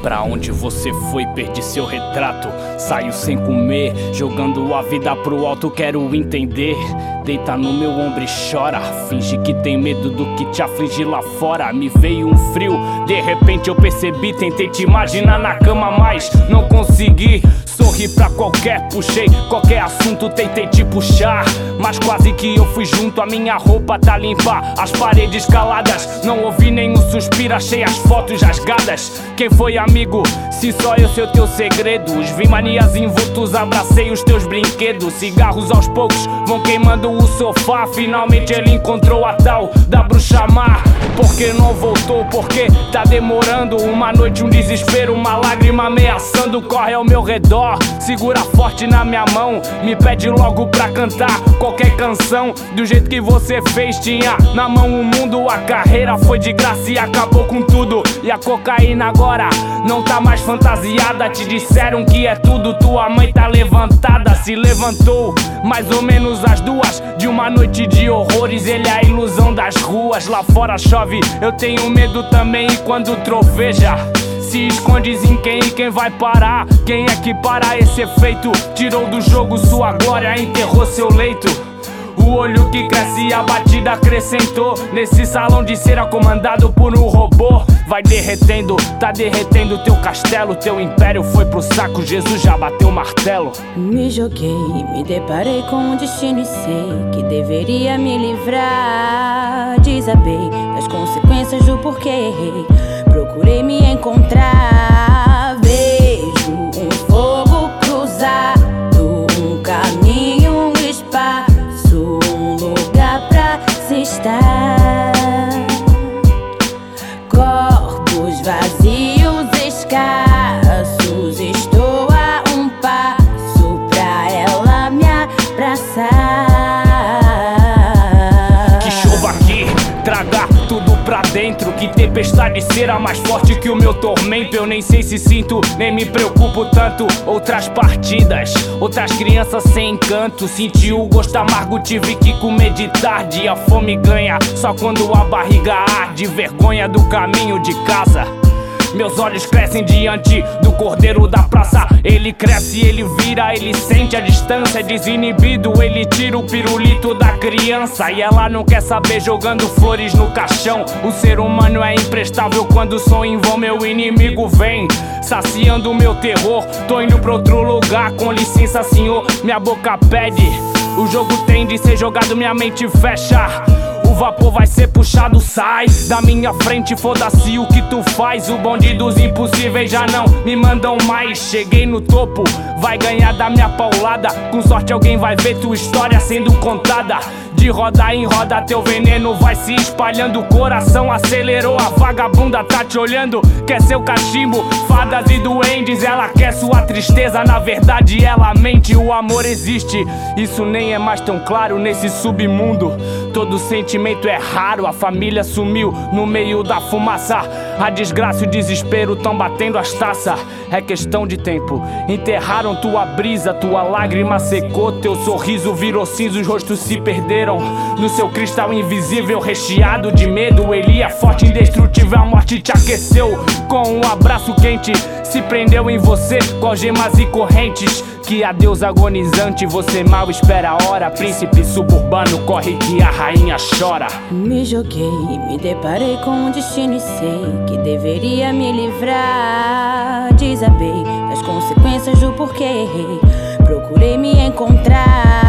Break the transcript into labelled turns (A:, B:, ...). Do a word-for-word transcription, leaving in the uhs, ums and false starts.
A: Pra onde você foi, perdi seu retrato. Saiu sem comer, jogando a vida pro alto, quero entender. Deita no meu ombro e chora, finge que tem medo do que te aflige lá fora. Me veio um frio, de repente eu percebi. Tentei te imaginar na cama, mas não consegui. Sorri pra qualquer, puxei qualquer assunto, tentei te puxar, mas quase que eu fui junto. A minha roupa tá limpa, as paredes caladas, não ouvi nenhum suspiro, achei as fotos rasgadas. Quem foi amigo, se só eu sei o teu segredo? Vi manias em vultos, abracei os teus brinquedos. Cigarros aos poucos vão queimando o sofá. Finalmente ele encontrou a tal da bruxa má. Por que não voltou? Por que tá demorando? Uma noite, um desespero, uma lágrima ameaçando. Corre ao meu redor, segura forte na minha mão, me pede logo pra cantar qualquer canção. Do jeito que você fez, tinha na mão o mundo. A carreira foi de graça e acabou com tudo. E a cocaína agora não tá mais fantasiada. Te disseram que é tudo, tua mãe tá levantada. Se levantou mais ou menos às duas de uma noite de horrores. Ele é a ilusão das ruas, lá fora chove, eu tenho medo também. E quando troveja, se escondes em quem e quem vai parar? Quem é que para esse efeito? Tirou do jogo sua glória, enterrou seu leito. O olho que cresce e a batida acrescentou. Nesse salão de cera comandado por um robô. Vai derretendo, tá derretendo teu castelo. Teu império foi pro saco, Jesus já bateu o martelo.
B: Me joguei, me deparei com um destino e sei que deveria me livrar. Desabei das consequências do porquê errei, procurei me encontrar. Vejo um fogo cruzado, um caminho, um espaço, um lugar pra se estar. Corpos vazios, escassos, estou a um passo pra ela me abraçar.
A: Que chova aqui, traga tudo pra dentro. Que tempestade será mais forte que o meu tormento. Eu nem sei se sinto, nem me preocupo tanto. Outras partidas, outras crianças sem encanto. Senti o gosto amargo, tive que comer de tarde. A fome ganha só quando a barriga arde. Vergonha do caminho de casa. Meus olhos crescem diante do cordeiro da praça. Ele cresce, ele vira, ele sente a distância. Desinibido, ele tira o pirulito da criança. E ela não quer saber, jogando flores no caixão. O ser humano é imprestável quando sonha em vão. Meu inimigo vem, saciando o meu terror. Tô indo pra outro lugar, com licença senhor. Minha boca pede, o jogo tem de ser jogado, minha mente fecha. O vapor vai ser puxado, sai da minha frente, foda-se o que tu faz. O bonde dos impossíveis já não me mandam mais. Cheguei no topo, vai ganhar da minha paulada. Com sorte alguém vai ver tua história sendo contada. De roda em roda teu veneno vai se espalhando. O coração acelerou, a vagabunda tá te olhando. Quer seu cachimbo, fadas e duendes. Ela quer sua tristeza, na verdade ela mente. O amor existe, isso nem é mais tão claro nesse submundo. Todo sentimento é raro, a família sumiu no meio da fumaça. A desgraça e o desespero tão batendo as taças. É questão de tempo, enterraram tua brisa. Tua lágrima secou, teu sorriso virou cinza. Os rostos se perderam no seu cristal invisível, recheado de medo. Ele é forte, indestrutível, a morte te aqueceu. Com um abraço quente, se prendeu em você com algemas e correntes. Que adeus agonizante, você mal espera a hora. Príncipe suburbano, corre que a rainha chora.
B: Me joguei, me deparei com um destino e sei que deveria me livrar. Desabei das consequências do porquê errei, procurei me encontrar.